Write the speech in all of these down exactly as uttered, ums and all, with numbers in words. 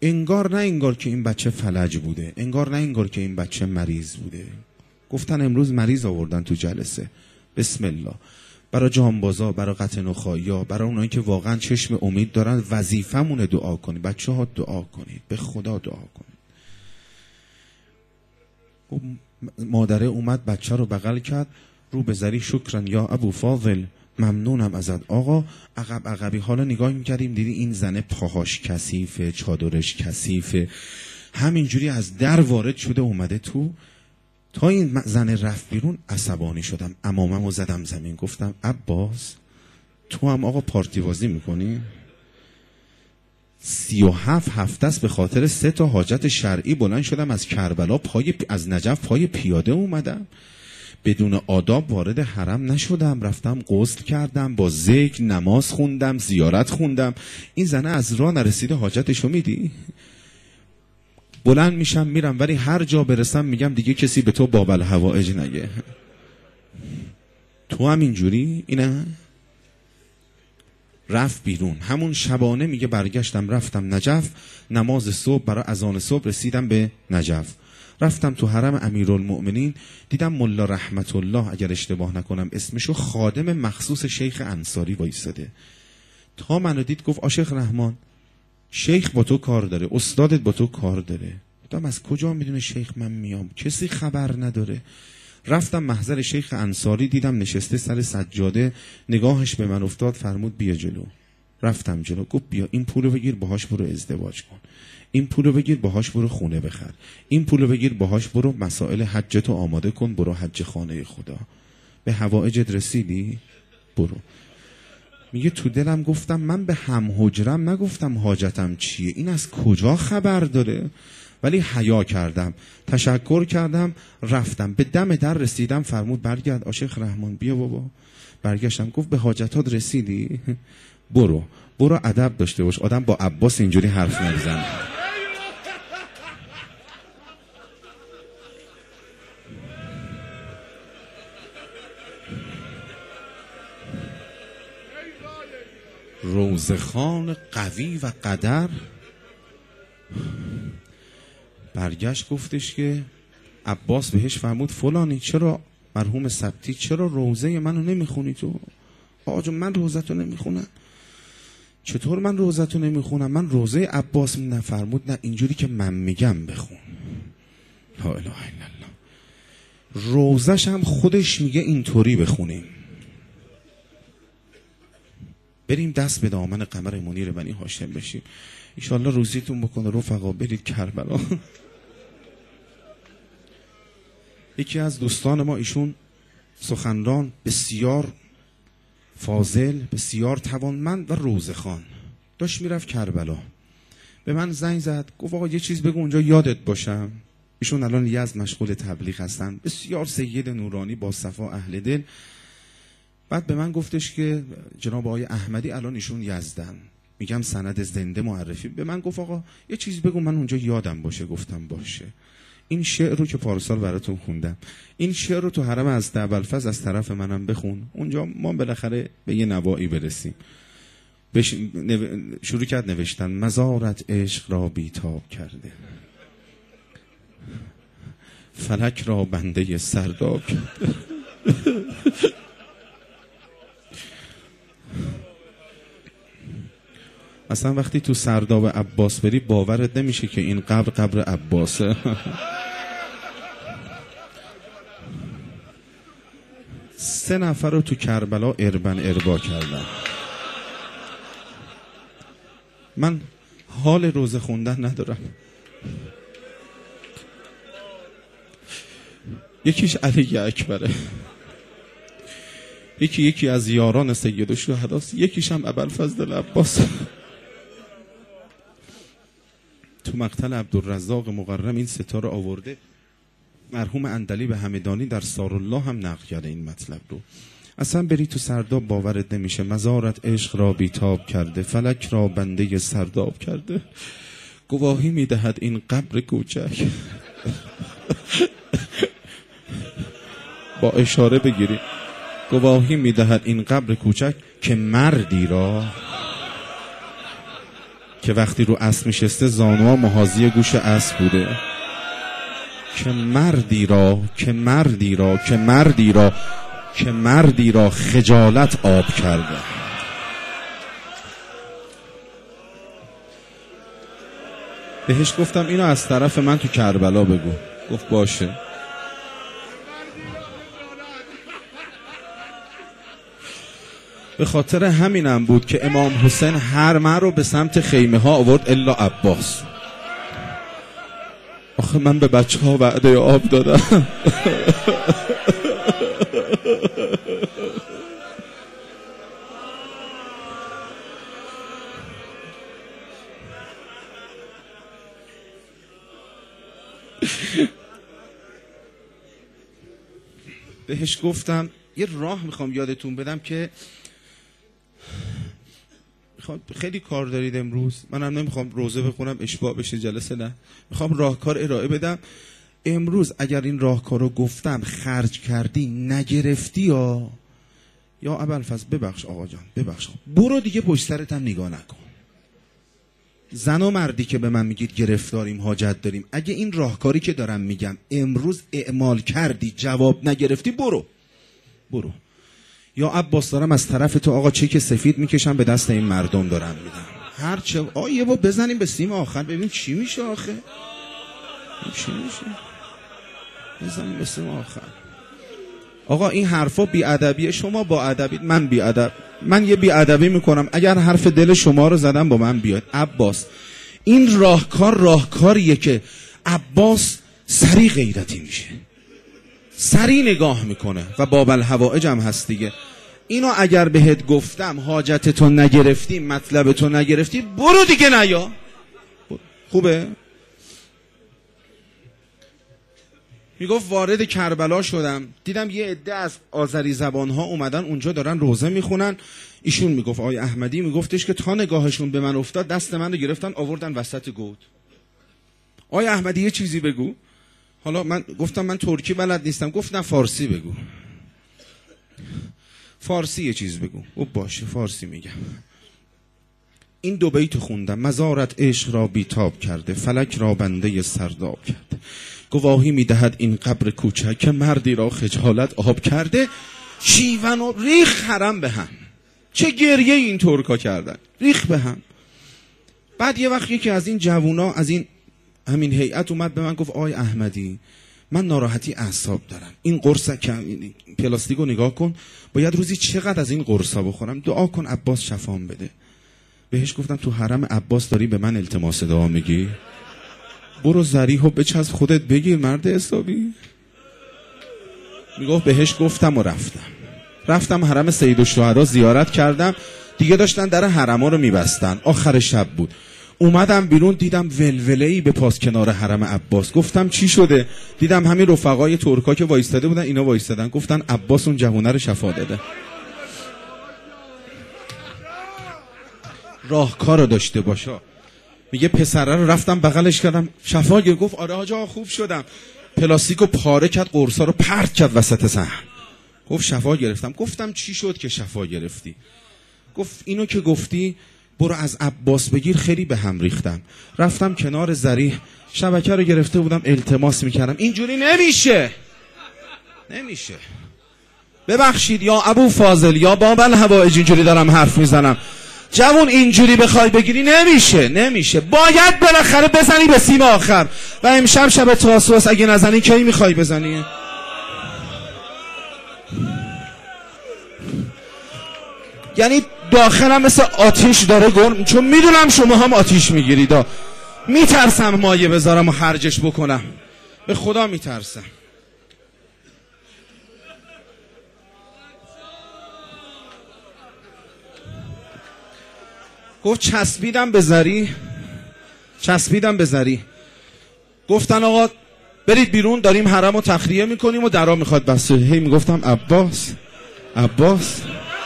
انگار نه انگار که این بچه فلج بوده، انگار نه انگار که این بچه مریض بوده. گفتن امروز مریض آوردن تو جلسه. بسم الله. برای جانبازا، برای قطع نخاعیا، برای اونایی که واقعا چشم امید دارن، وظیفمونه دعا کنید. بچه ها دعا کنید، به خدا دعا کنید. مادره اومد بچه رو بغل کرد، رو به زری شکرن یا ابو فاضل، ممنونم ازت آقا. عقب عقبی حالا نگاه میکردیم دیدی این زنه پاهاش کثیفه، چادرش کثیفه، همینجوری از در وارد شده اومده تو. تا این زنه رفت بیرون عصبانی شدم، عماممو زدم زمین، گفتم عباس تو هم آقا پارتی بازی میکنی؟ سی و هفت هفته است به خاطر سه تا حاجت شرعی بلند شدم از کربلا پای از نجف پای پیاده اومدم، بدون آداب وارد حرم نشدم، رفتم غسل کردم، با ذکر نماز خوندم، زیارت خوندم. این زنه از راه نرسیده حاجتشو میدی؟ بلند میشم میرم، ولی هر جا برسم میگم دیگه کسی به تو باب الحوائج نگه. تو هم اینجوری؟ اینه رفت بیرون. همون شبانه میگه برگشتم رفتم نجف، نماز صبح برای اذان صبح رسیدم به نجف، رفتم تو حرم امیرالمؤمنین، دیدم ملا رحمت الله اگر اشتباه نکنم اسمشو، خادم مخصوص شیخ انصاری وایساده. تا منو دید گفت آشیخ رحمان شیخ با تو کار داره، استادت با تو کار داره. گفتم از کجا میدونه شیخ من میام؟ کسی خبر نداره. رفتم محضر شیخ انصاری، دیدم نشسته سر سجاده، نگاهش به من افتاد، فرمود بیا جلو. رفتم جلو، گفت بیا این پولو بگیر باهاش برو ازدواج کن، این پولو بگیر باهاش برو خونه بخر، این پولو بگیر باهاش برو مسائل حجتو آماده کن، برو حج خانه خدا. به حوائجت رسیدی؟ برو. میگه تو دلم گفتم من به هم حجرم نگفتم حاجتم چیه، این از کجا خبر داره؟ ولی حیا کردم، تشکر کردم، رفتم. به دم در رسیدم، فرمود برگرد آشیخ رحمان بیا بابا. برگشتم، گفت به حاجتات رسیدی؟ برو برو ادب داشته باش، آدم با عباس اینجوری حرف نمیزنه. روزخان قوی و قدر برگشت گفتش که عباس بهش فرمود فلانی چرا مرحوم سبتی چرا روزه منو نمیخونی تو؟ آقا جون من روزتو نمیخونم. چطور من روزتو نمیخونم؟ من روزه عباس نه. فرمود نه اینجوری که من میگم بخون. لا اله الا الله. روزش هم خودش میگه اینطوری بخونیم. بریم دست به دامن قمر منیر بنی هاشم بشیم. انشالله روزیتون بکنه رفقا، برید کربلا. یکی از دوستان ما، ایشون سخنران بسیار فاضل، بسیار توانمند و روزخوان، داشت میرفت کربلا. به من زنگ زد، گفت آقا یه چیز بگو اونجا یادت باشم. ایشون الان یزد مشغول تبلیغ هستن، بسیار سید نورانی با صفا اهل دل. بعد به من گفتش که جناب آقای احمدی الان ایشون یزدن، میگم سند زنده معرفی. به من گفت آقا یه چیز بگو من اونجا یادم باشه. گفتم باشه. این شعر رو که پارسال براتون خوندم، این شعر رو تو حرم از ابوالفضل از طرف منم بخون، اونجا ما بالاخره به یه نوایی برسیم. بش... نو... شروع کرد نوشتن مزارت عشق را بیتاب کرده، فلک را بنده سرداب کرده. اصلا وقتی تو سرداب عباس بری باورت نمیشه که این قبر قبر عباسه. سه نفر رو تو کربلا اربن اربا کردن. من حال روزه خوندن ندارم. یکیش علی اکبره، یکی یکی از یاران سید الشهداست، یکیش هم ابوالفضل عباس. تو مقتل عبدالرزاق مقرم این ستاره آورده. مرحوم اندلی به همدانی در سارالله هم نقل کرده این مطلب رو. اصلا بری تو سرداب باورت نمیشه. مزارت عشق را بیتاب کرده، فلک را بنده سرداب کرده. گواهی میدهد این قبر کوچک. با اشاره بگیری. گواهی میدهد این قبر کوچک که مردی را که وقتی رو اسب میشسته زانوها محاذی گوش اسب بوده. که مردی را که مردی را که مردی را که مردی را خجالت آب کرده. بهش گفتم اینو از طرف من تو کربلا بگو. گفت باشه. به خاطر همینم بود که امام حسین هر من رو به سمت خیمه ها آورد الا عباس. آخه من به بچه ها وعده آب دادم. بهش گفتم یه راه میخوام یادتون بدم که خیلی کار دارید امروز، منم نمیخوام روزه بخونم اشباع بشه جلسه، نه میخوام راهکار ارائه بدم. امروز اگر این راهکار رو گفتم خرج کردی نگرفتی یا یا ابوالفضل ببخش آقا جان ببخش، برو دیگه پشت سرت هم نگاه نکن. زن و مردی که به من میگید گرفتاریم حاجت داریم، اگه این راهکاری که دارم میگم امروز اعمال کردی جواب نگرفتی برو برو. یا عباس دارم از طرف تو آقا چک سفید میکشم به دست این مردم دارم میدم. هر چه آقا یه با بزنیم به سیم آخر ببین چی میشه آخه. چی میشه؟ بزنیم به سیم آخر. آقا این حرفا بی‌ادبیه، شما با ادبید، من بی‌ادب، من یه بی‌ادبی میکنم اگر حرف دل شما رو زدم با من بیاد. عباس این راهکار راهکاریه که عباس سری غیرتی میشه، سری نگاه میکنه و باب الحوائج هم هست دیگه. اینو اگر بهت گفتم حاجتتو نگرفتی مطلبتو نگرفتی برو دیگه نیا. خوبه؟ میگفت وارد کربلا شدم دیدم یه عده از آذری زبانها اومدن اونجا دارن روزه میخونن. ایشون میگفت آقای احمدی میگفتش که تا نگاهشون به من افتاد دست من رو گرفتن آوردن وسط گود. آقای احمدی یه چیزی بگو. حالا من گفتم من ترکی بلد نیستم. گفت نه فارسی بگو، فارسی یه چیز بگو. او باشه فارسی میگم. این دو بیت خوندم: مزارت عشق را بیتاب کرده، فلک را بنده سرداب کرده. گواهی میدهد این قبر کوچک که مردی را خجالت آب کرده. شیون و ریخ حرم به هم. چه گریه این ترکا کردن، ریخ به هم. بعد یه وقت یکی از این جوونا از این همین هیئت اومد به من گفت آقای احمدی من ناراحتی اعصاب دارم، این قرص پلاستیکو نگاه کن، باید روزی چقدر از این قرصا بخورم، دعا کن عباس شفام بده. بهش گفتم تو حرم عباس داری به من التماس دعا میگی؟ برو ذریحو بچسب خودت بگیر مرد حسابی. میگفت بهش گفتم و رفتم رفتم حرم سید الشهدا زیارت کردم. دیگه داشتن در حرما رو میبستن، آخر شب بود. اومدم بیرون دیدم ولوله‌ای به پاس کنار حرم عباس. گفتم چی شده؟ دیدم همین رفقای ترکا که وایستاده بودن اینا وایستادن. گفتن عباس اون جوونه رو شفا داده. راهکار داشته باشا. میگه پسره رو رفتم بغلش کردم شفا گرفت. گفت آره آجا خوب شدم. پلاستیکو پاره کرد، قرصا رو پرت کرد وسط صحن. گفت شفا گرفتم. گفتم چی شد که شفا گرفتی؟ گفت اینو که گفتی برو از عباس بگیر خیلی به هم ریختم. رفتم کنار ذریح شبکه رو گرفته بودم التماس میکردم. اینجوری نمیشه نمیشه ببخشید یا ابو فاضل یا باب الحوائج اینجوری دارم حرف میزنم. جوون اینجوری بخوای بگیری نمیشه نمیشه باید بالاخره بزنی به سیم آخر. و امشب شب تاسوس اگه نزنی کی میخوای بزنی؟ یعنی داخلم مثل آتیش داره گرم، چون میدونم شما هم آتیش میگیرید. میترسم مایه بذارم و خرجش بکنم، به خدا میترسم. گفت چسبیدم به زری چسبیدم به زری گفتن آقا برید بیرون داریم حرم رو تخلیه میکنیم و درا میخواد بسته. هی میگفتم عباس عباس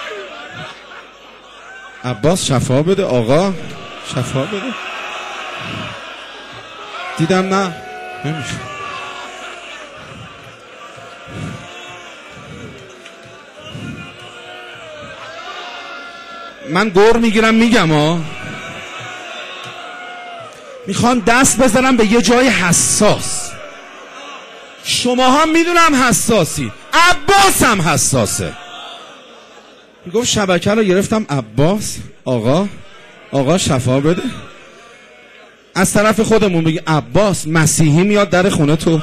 عباس شفا بده آقا شفا بده. دیدم نه نمیشه. من گور میگیرم میگم ها میخوان دست بزنم به یه جای حساس. شما هم میدونم حساسی، عباس هم حساسه. میگفت شبکه رو گرفتم عباس، آقا آقا شفا بده. از طرف خودمون بگی عباس مسیحی میاد در خونه تو.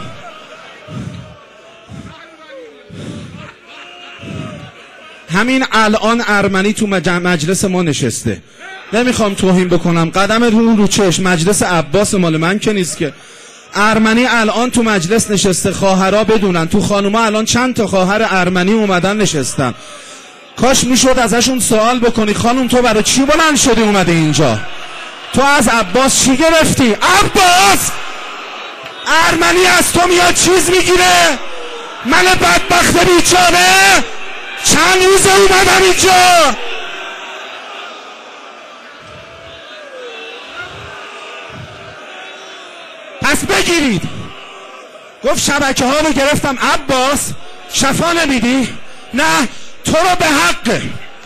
همین الان ارمنی تو مجلس ما نشسته، نمیخوام توهین بکنم، قدم رو رو چشم، مجلس عباس مال من که نیست که. ارمنی الان تو مجلس نشسته، خواهرها بدونن تو خانوما الان چند تا خواهر ارمنی اومدن نشستن. کاش میشد ازشون سوال بکنی خانم تو برای چی بلند شدی اومده اینجا؟ تو از عباس چی گرفتی؟ عباس ارمنی از تو میاد چیز میگیره؟ من بدبخت بیچاره چند روز اومدم اینجا. پس بگیرید. گفت شبکه ها رو گرفتم عباس شفا نمیدی؟ نه تو رو به حق،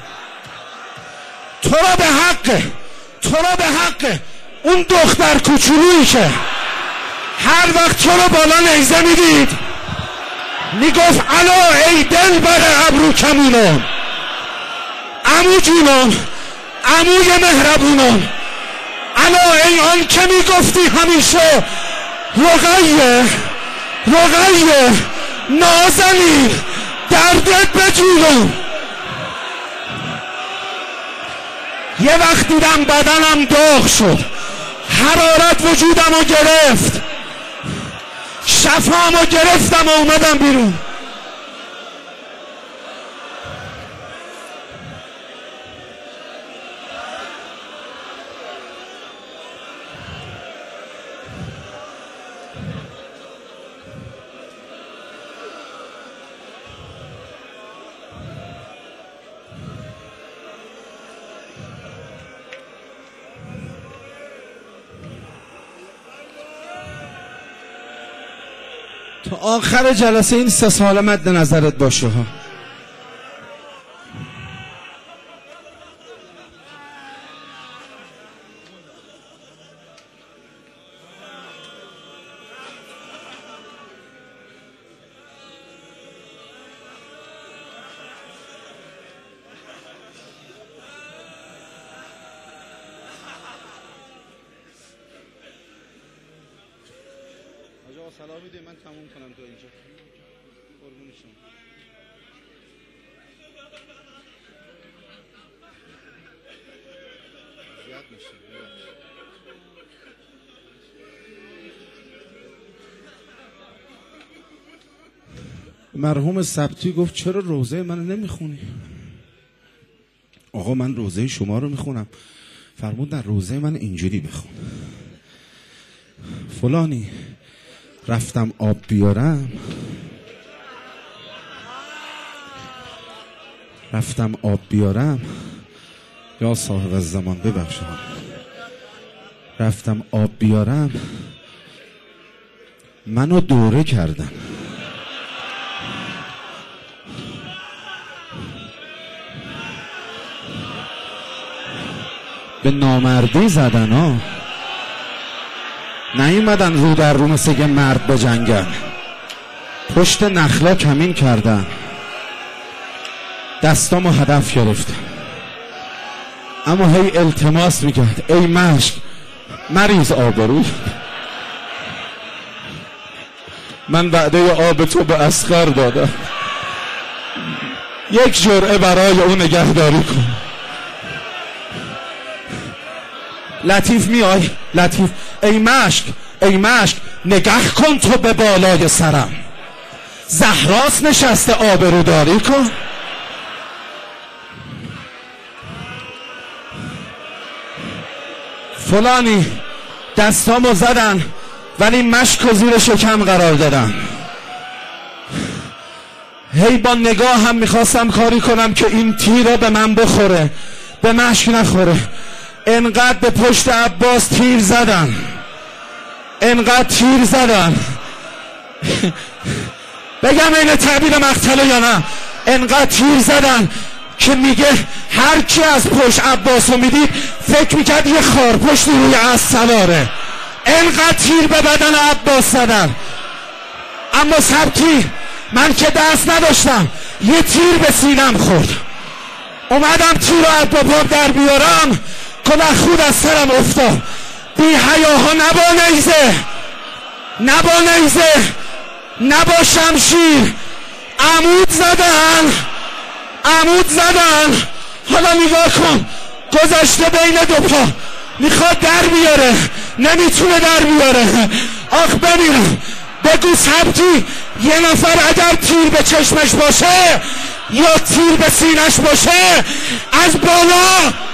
تو رو به حق، تو رو به حق اون دختر کوچولویی که هر وقت تو رو بالا نیزه میدید میگفت الا ای دل بر ابرو کمونم، عمو جونم، عموی مهربونم، الا ای آن که میگفتی همیشه رقیه رقیه نازنین دردت بجونم. یه وقت دیدم بدنم داغ شد، حرارت وجودم رو گرفت، شفام رو گرفتم و اومدم بیرون. تا آخر جلسه این سه سال مد نظرت باشه ها. سلام میده من تموم کنم تو اینجا. قربون شما. زیاد میشه. مرحوم سبتی گفت چرا روزه منو نمیخونی؟ آقا من روزه شما رو میخونم. فرمودن روزه من اینجوری بخون. فلانی رفتم آب بیارم، رفتم آب بیارم یا صاحب الزمان ببخشید، رفتم آب بیارم منو دوره کردن، به نامردی زدن ها، نیومدن رو در رو مثل یه مرد بجنگن، پشت نخلا کمین کردن، دستامو هدف گرفتن. اما هی التماس میکرد ای مشک مریض آبرو، من وعده آب تو به اصغر دادم، یک جرعه برای اون نگهداری کن. لطیف میای لطیف، ای مشک ای مشک نگه کن تو به بالای سرم، زهراس نشسته آبروداری کن. فلانی دستامو زدن ولی مشک و زیر شکم قرار دادن. هی با نگاه هم میخواستم کاری کنم که این تیر به من بخوره، به مشک نخوره. انقدر به پشت عباس تیر زدن، انقدر تیر زدن بگم این تعبیر مقتله یا نه، انقدر تیر زدن که میگه هر کی از پشت عباس رو میدید فکر میکرد یه خارپشتی روی اسب سواره. انقدر تیر به بدن عباس زدن، اما سبکی من که دست نداشتم یه تیر به سینم خورد. اومدم تیر رو از بابام در بیارم، کلاه خود از سرم افتاد. بی حیاها نه با نیزه، نه با نیزه، نه با شمشیر، عمود زدن، عمود زدن. حالا نگاه کن، گذاشته بین دو پا، میخواد در بیاره، نمیتونه در بیاره. آخ ببینم، بگو سبکی یه نفر اگر تیر به چشمش باشه یا تیر به سینش باشه از بالا